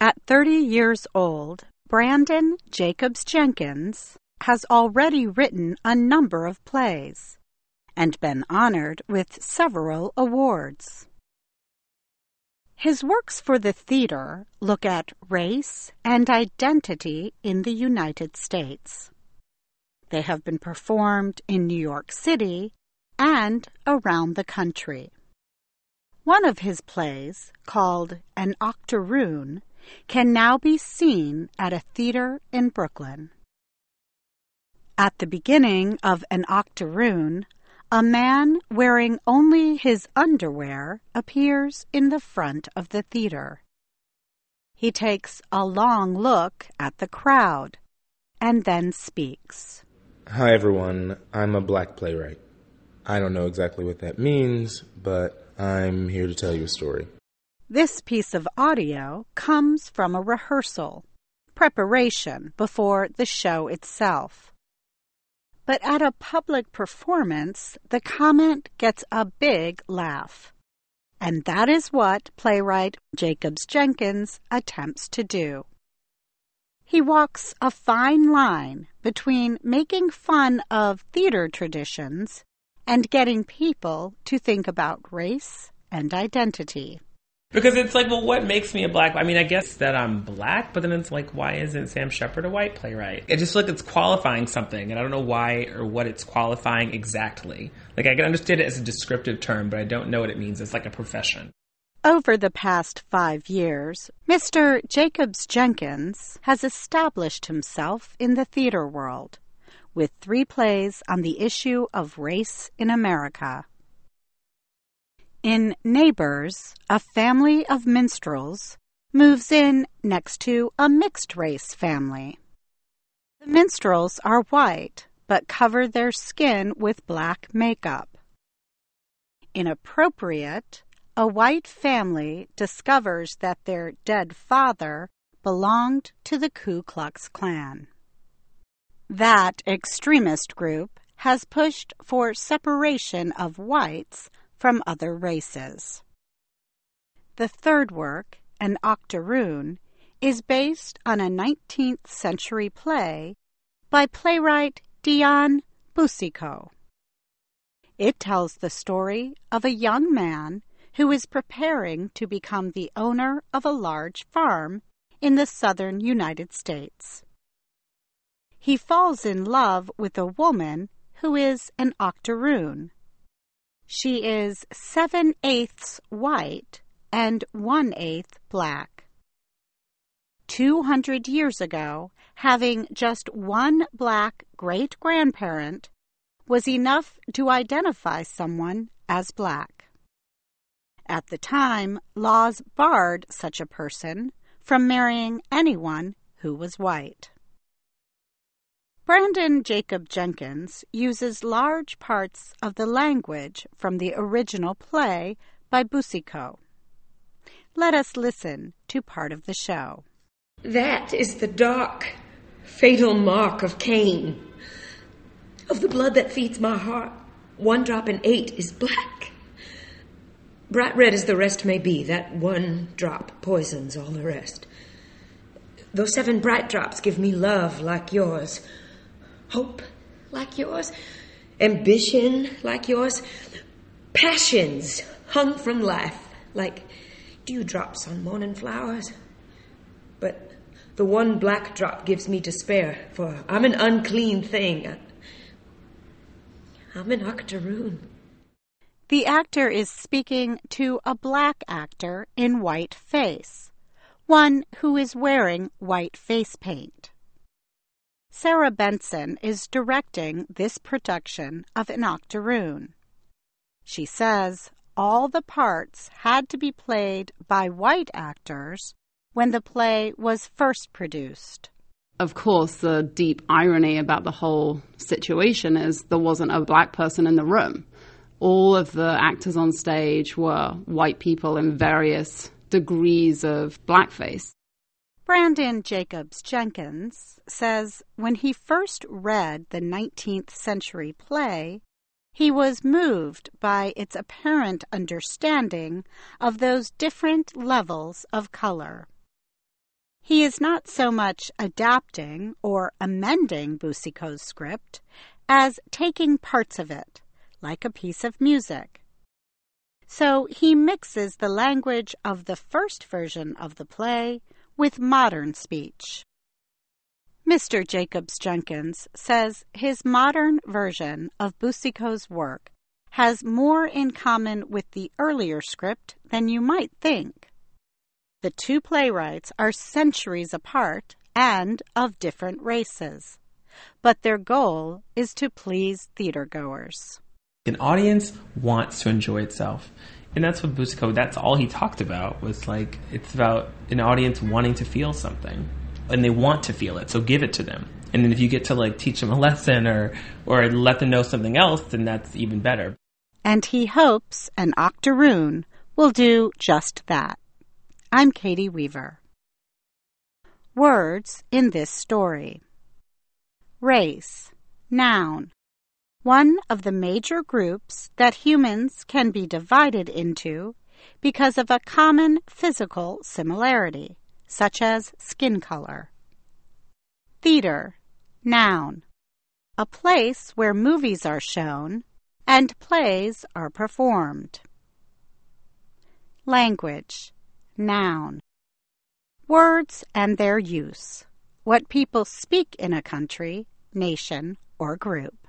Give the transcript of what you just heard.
At 30 years old, Brandon Jacobs Jenkins has already written a number of plays and been honored with several awards. His works for the theater look at race and identity in the United States. They have been performed in New York City and around the country. One of his plays, called An Octoroon, can now be seen at a theater in Brooklyn. At the beginning of An Octoroon, a man wearing only his underwear appears in the front of the theater. He takes a long look at the crowd and then speaks. Hi everyone, I'm a black playwright. I don't know exactly what that means, but I'm here to tell you a story. This piece of audio comes from a rehearsal, preparation before the show itself. But at a public performance, the comment gets a big laugh. And that is what playwright Jacobs Jenkins attempts to do. He walks a fine line between making fun of theater traditions and getting people to think about race and identity. Because it's like, well, what makes me a black? I mean, I guess that I'm black, but then it's like, why isn't Sam Shepard a white playwright? It just like it's qualifying something, and I don't know why or what it's qualifying exactly. Like, I can understand it as a descriptive term, but I don't know what it means as like a profession. Over the past 5 years, Mr. Jacobs Jenkins has established himself in the theater world with 3 plays on the issue of race in America. In Neighbors, a family of minstrels moves in next to a mixed-race family. The minstrels are white, but cover their skin with black makeup. Inappropriate, a white family discovers that their dead father belonged to the Ku Klux Klan. That extremist group has pushed for separation of whites from other races. The third work, An Octoroon, is based on a 19th century play by playwright Dion Boucicault. It tells the story of a young man who is preparing to become the owner of a large farm in the southern United States. He falls in love with a woman who is an octoroon. She is 7/8 white and 1/8 black. 200 years ago, having just one black great-grandparent was enough to identify someone as black. At the time, laws barred such a person from marrying anyone who was white. Brandon Jacob Jenkins uses large parts of the language from the original play by Boucicault. Let us listen to part of the show. That is the dark, fatal mark of Cain. Of the blood that feeds my heart, 1 drop in 8 is black. Bright red as the rest may be, that 1 drop poisons all the rest. Those 7 bright drops give me love like yours, hope like yours, ambition like yours, passions hung from life like dewdrops on morning flowers. But the 1 black drop gives me despair, for I'm an unclean thing. I'm an octoroon. The actor is speaking to a black actor in white face, one who is wearing white face paint. Sarah Benson is directing this production of An Octoroon. She says all the parts had to be played by white actors when the play was first produced. Of course, the deep irony about the whole situation is there wasn't a black person in the room. All of the actors on stage were white people in various degrees of blackface. Brandon Jacobs Jenkins says when he first read the 19th century play, he was moved by its apparent understanding of those different levels of color. He is not so much adapting or amending Boucicault's script as taking parts of it, like a piece of music. So he mixes the language of the first version of the play with modern speech. Mr. Jacobs Jenkins says his modern version of Boucicault's work has more in common with the earlier script than you might think. The two playwrights are centuries apart and of different races, but their goal is to please theatergoers. An audience wants to enjoy itself. And that's what Boucicault, that's all he talked about, was like, it's about an audience wanting to feel something. And they want to feel it, so give it to them. And then if you get to like teach them a lesson or let them know something else, then that's even better. And he hopes an octoroon will do just that. I'm Katie Weaver. Words in this story. Race, noun. One of the major groups that humans can be divided into because of a common physical similarity, such as skin color. Theater, noun. A place where movies are shown and plays are performed. Language, noun. Words and their use. What people speak in a country, nation, or group.